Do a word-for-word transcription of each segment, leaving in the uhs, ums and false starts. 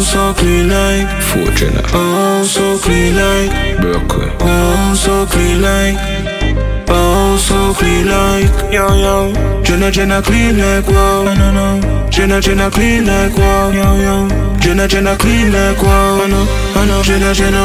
so clean like Fortuna. Oh, so clean like Brooklyn. Oh, so clean like Oh, so clean like Yo, yo Jenna, Jenna clean like wow I know, no Jenna, Jenna clean like wow Yo, yo Jenna, Jenna clean like wow I know, I know Jenna, Jenna.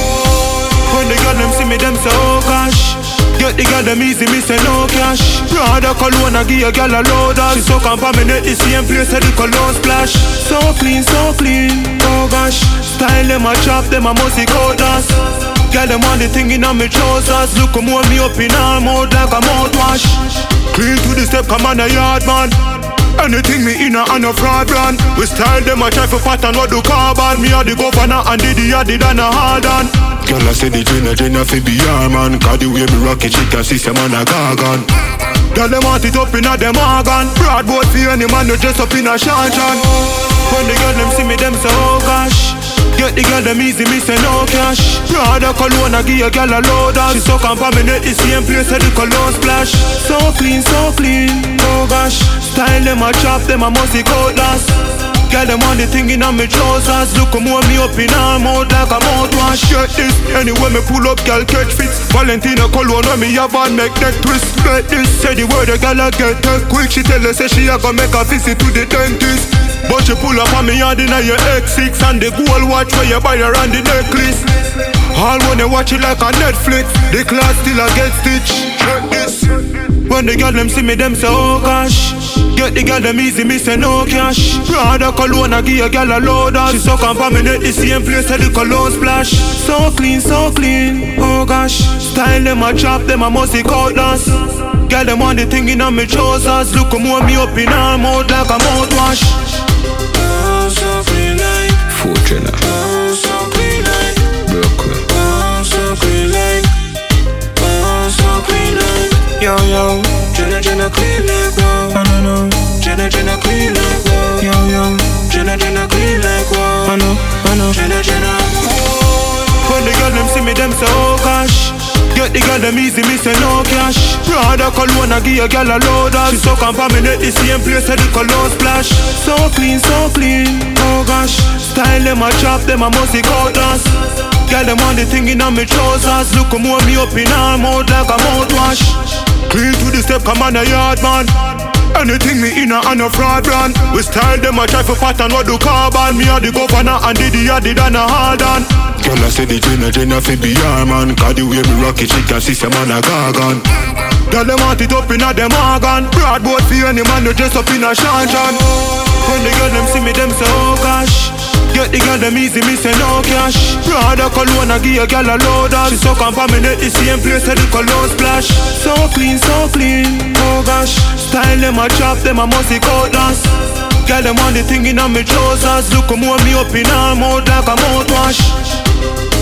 When the girl them see me, them say oh gosh. Get the girl them easy, me say no cash. Prada cologne, I give a girl a loader. She so contaminate the same place where the cologne splash. So clean, so clean, oh gosh. Style them a chop, them a musty coat dust. Girl them want the thing in on me trousers. Look come warm me up in her mouth like a mouthwash. Clean to the step, come on a yard man. Anything me in a and a fraud brand. We style them a try for pattern what do carbon. Me a the governor and the the a the than a hard on. Girl I say the Jenna Jenna fi be your man. Cause the way me rock it, she can see some man a gargan. Girl them want it up in a them organ. Broad boat for any man who dress up in a shantan. When the girl them see me them say oh gosh. Get the girl them easy, me say no cash. Prada cologne, I give a girl a loader. She so contaminate the same place where the cologne splash. So clean, so clean, oh gosh. Style them a chop, them a musty coat dust. Girl them want the thing in on me trousers. Look come warm me up in her mouth like a mouthwash. Shirt this, anyway me pull up, girl catch fits. Valentina cologne when me have on make neck twist. Make this, say the word the girl a get take quick. She tell her say she a go make a visit to the dentist. But you pull up on me hard in your X six. And the gold watch where you buy around the necklace. All when you watch it like a Netflix. The class still a get stitched. Check this. When the girl them see me them say oh gosh. Get the girl them easy, me say no cash. Prada cologne, I give a girl a loader. She so contaminate the same place where the cologne splash. So clean, so clean, oh gosh. Style them a chop, them a musty coat dust. Girl them want the thing in on me trousers. Look come warm me up in her mouth like a mouthwash. Oh, so clean like Fortuna. Oh, so clean like Brooklyn. Oh, so clean like Oh, so clean like Yo, yo Jenna, Jenna clean like wow I know, no Jenna, Jenna clean like wow Yo, yo Jenna, Jenna clean like wow I know, I know Jenna, Jenna. When the girl them see me, them say oh gosh. Get the girl them easy, me say no cash. Prada cologne, I give a girl a loader. She so contaminate the same place where the cologne splash. So clean, so clean, oh gosh. Style them a chop, them a musty coat dust. Girl them want the thing in on me trousers. Look come warm me up in her mouth like a mouthwash. Clean to the step, come on a yard man. Anything me in a and a fraud brand. We style them a try for pattern what do carbon. Me a the governor and the the a the than a hard on. Girl I say the Jenna Jenna fi be your man. Cause the way me rock it, she can see some man a gargan. Girl them want it up in a them organ. Broad boat for any man who dress up in a shantan. When the girl them see me, them say oh gosh. Get the girl them easy, me say no cash. Prada cologne, I give a girl a loader. She so contaminate the same place where the cologne splash. So clean, so clean, oh gosh. Style them a chop, them a musty coat dust. Girl them want the thing in on me trousers. Look come warm me up in her mouth like a mouthwash.